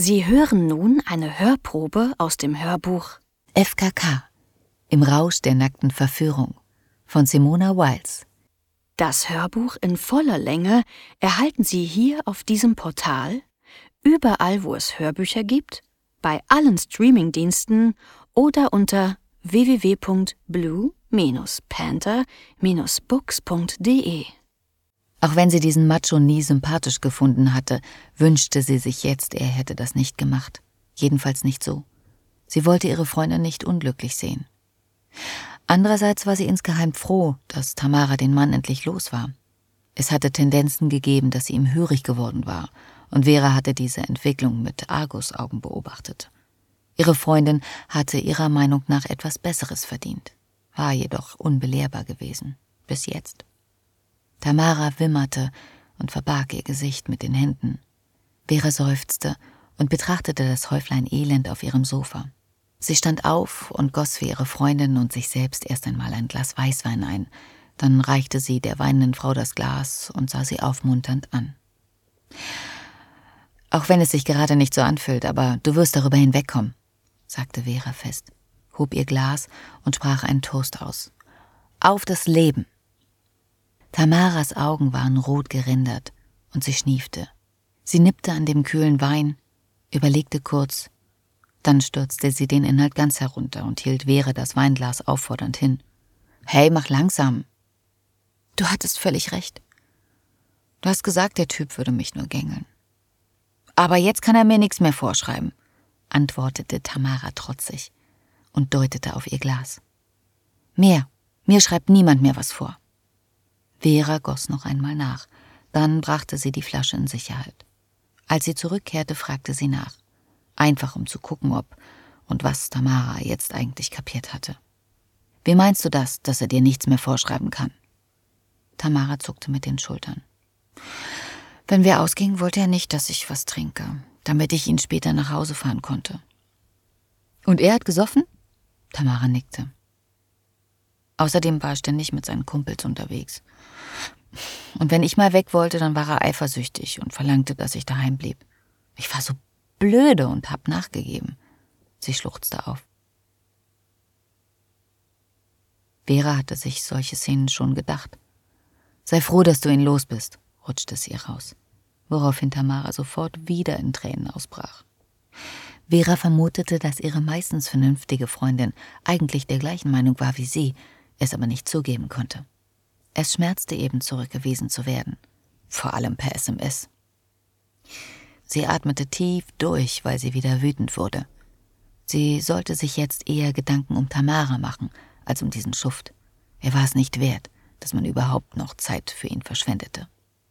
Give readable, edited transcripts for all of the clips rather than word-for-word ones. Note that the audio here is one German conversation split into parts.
Sie hören nun eine Hörprobe aus dem Hörbuch FKK im Rausch der nackten Verführung von Simona Wiles. Das Hörbuch in voller Länge erhalten Sie hier auf diesem Portal, überall wo es Hörbücher gibt, bei allen Streamingdiensten oder unter www.blue-panther-books.de. Auch wenn sie diesen Macho nie sympathisch gefunden hatte, wünschte sie sich jetzt, er hätte das nicht gemacht. Jedenfalls nicht so. Sie wollte ihre Freundin nicht unglücklich sehen. Andererseits war sie insgeheim froh, dass Tamara den Mann endlich los war. Es hatte Tendenzen gegeben, dass sie ihm hörig geworden war, und Vera hatte diese Entwicklung mit Argusaugen beobachtet. Ihre Freundin hatte ihrer Meinung nach etwas Besseres verdient, war jedoch unbelehrbar gewesen, bis jetzt. Tamara wimmerte und verbarg ihr Gesicht mit den Händen. Vera seufzte und betrachtete das Häuflein Elend auf ihrem Sofa. Sie stand auf und goss für ihre Freundin und sich selbst erst einmal ein Glas Weißwein ein. Dann reichte sie der weinenden Frau das Glas und sah sie aufmunternd an. »Auch wenn es sich gerade nicht so anfühlt, aber du wirst darüber hinwegkommen«, sagte Vera fest, hob ihr Glas und sprach einen Toast aus. »Auf das Leben!« Tamaras Augen waren rot gerindert und sie schniefte. Sie nippte an dem kühlen Wein, überlegte kurz, dann stürzte sie den Inhalt ganz herunter und hielt Vera das Weinglas auffordernd hin. »Hey, mach langsam!« »Du hattest völlig recht. Du hast gesagt, der Typ würde mich nur gängeln.« »Aber jetzt kann er mir nichts mehr vorschreiben«, antwortete Tamara trotzig und deutete auf ihr Glas. »Mir schreibt niemand mehr was vor.« Vera goss noch einmal nach, dann brachte sie die Flasche in Sicherheit. Als sie zurückkehrte, fragte sie nach. Einfach um zu gucken, ob und was Tamara jetzt eigentlich kapiert hatte. »Wie meinst du das, dass er dir nichts mehr vorschreiben kann?« Tamara zuckte mit den Schultern. »Wenn wir ausgingen, wollte er nicht, dass ich was trinke, damit ich ihn später nach Hause fahren konnte.« »Und er hat gesoffen?« Tamara nickte. »Außerdem war er ständig mit seinen Kumpels unterwegs. Und wenn ich mal weg wollte, dann war er eifersüchtig und verlangte, dass ich daheim blieb. Ich war so blöde und hab nachgegeben.« Sie schluchzte auf. Vera hatte sich solche Szenen schon gedacht. »Sei froh, dass du ihn los bist«, rutschte es ihr raus, woraufhin Tamara sofort wieder in Tränen ausbrach. Vera vermutete, dass ihre meistens vernünftige Freundin eigentlich der gleichen Meinung war wie sie, es aber nicht zugeben konnte. Es schmerzte eben, zurückgewiesen zu werden, vor allem per SMS. Sie atmete tief durch, weil sie wieder wütend wurde. Sie sollte sich jetzt eher Gedanken um Tamara machen, als um diesen Schuft. Er war es nicht wert, dass man überhaupt noch Zeit für ihn verschwendete.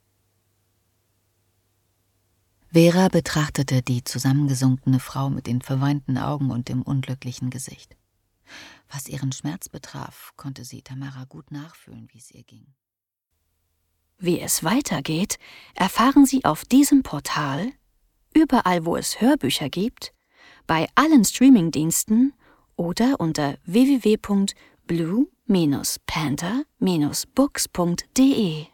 Vera betrachtete die zusammengesunkene Frau mit den verweinten Augen und dem unglücklichen Gesicht. Was ihren Schmerz betraf, konnte sie Tamara gut nachfühlen, wie es ihr ging. Wie es weitergeht, erfahren Sie auf diesem Portal, überall wo es Hörbücher gibt, bei allen Streamingdiensten oder unter www.blue-panther-books.de.